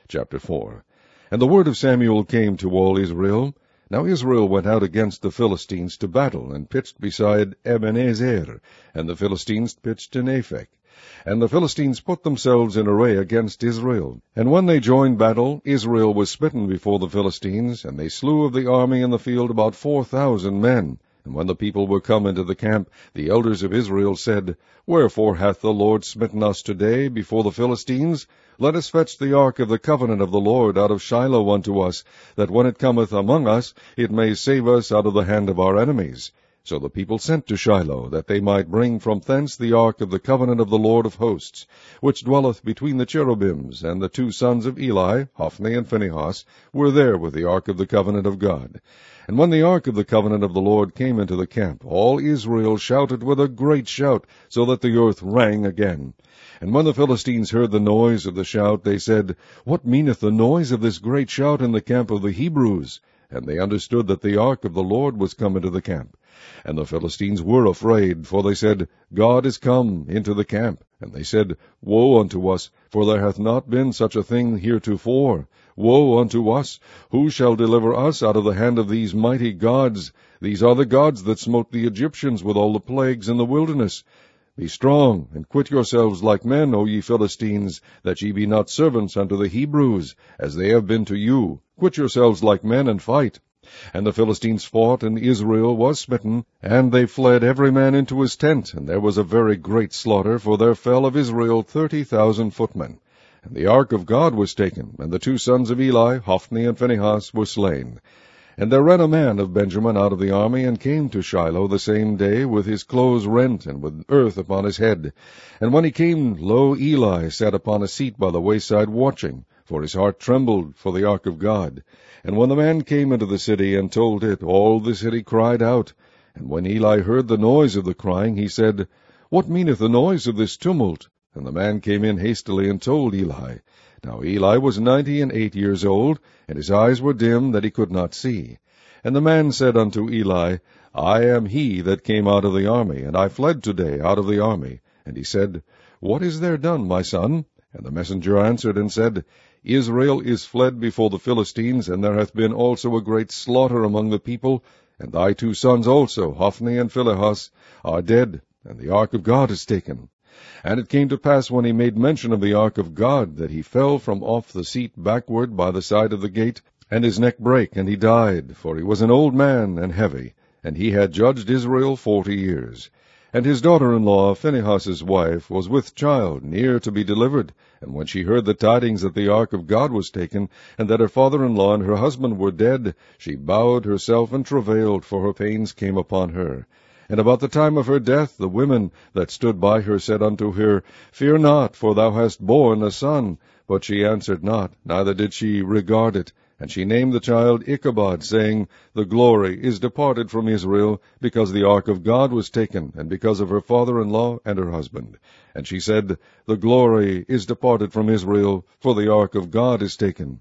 Chapter 4. And the word of Samuel came to all Israel. Now Israel went out against the Philistines to battle, and pitched beside Ebenezer, and the Philistines pitched in Aphek. And the Philistines put themselves in array against Israel. And when they joined battle, Israel was smitten before the Philistines, and they slew of the army in the field about 4,000 men. And when the people were come into the camp, the elders of Israel said, Wherefore hath the Lord smitten us today before the Philistines? Let us fetch the ark of the covenant of the Lord out of Shiloh unto us, that when it cometh among us, it may save us out of the hand of our enemies. So the people sent to Shiloh, that they might bring from thence the ark of the covenant of the Lord of hosts, which dwelleth between the cherubims. And the two sons of Eli, Hophni and Phinehas, were there with the ark of the covenant of God. And when the ark of the covenant of the Lord came into the camp, all Israel shouted with a great shout, so that the earth rang again. And when the Philistines heard the noise of the shout, they said, What meaneth the noise of this great shout in the camp of the Hebrews? And they understood that the ark of the Lord was come into the camp. And the Philistines were afraid, for they said, God is come into the camp. And they said, Woe unto us, for there hath not been such a thing heretofore. Woe unto us! Who shall deliver us out of the hand of these mighty gods? These are the gods that smote the Egyptians with all the plagues in the wilderness. Be strong, and quit yourselves like men, O ye Philistines, that ye be not servants unto the Hebrews, as they have been to you. Quit yourselves like men, and fight. And the Philistines fought, and Israel was smitten, and they fled every man into his tent, and there was a very great slaughter, for there fell of Israel 30,000 footmen. And the ark of God was taken, and the two sons of Eli, Hophni and Phinehas, were slain. And there ran a man of Benjamin out of the army, and came to Shiloh the same day, with his clothes rent, and with earth upon his head. And when he came, lo, Eli sat upon a seat by the wayside watching, for his heart trembled for the ark of God. And when the man came into the city, and told it, all the city cried out. And when Eli heard the noise of the crying, he said, What meaneth the noise of this tumult? And the man came in hastily, and told Eli. Now Eli was 98 years old, and his eyes were dim, that he could not see. And the man said unto Eli, I am he that came out of the army, and I fled today out of the army. And he said, What is there done, my son? And the messenger answered and said, Israel is fled before the Philistines, and there hath been also a great slaughter among the people, and thy two sons also, Hophni and Phinehas, are dead, and the ark of God is taken. And it came to pass, when he made mention of the ark of God, that he fell from off the seat backward by the side of the gate, and his neck brake, and he died, for he was an old man and heavy, and he had judged Israel 40 years. And his daughter-in-law, Phinehas's wife, was with child, near to be delivered. And when she heard the tidings that the ark of God was taken, and that her father-in-law and her husband were dead, she bowed herself and travailed, for her pains came upon her. And about the time of her death, the women that stood by her said unto her, Fear not, for thou hast borne a son. But she answered not, neither did she regard it. And she named the child Ichabod, saying, The glory is departed from Israel, because the ark of God was taken, and because of her father-in-law and her husband. And she said, The glory is departed from Israel, for the ark of God is taken.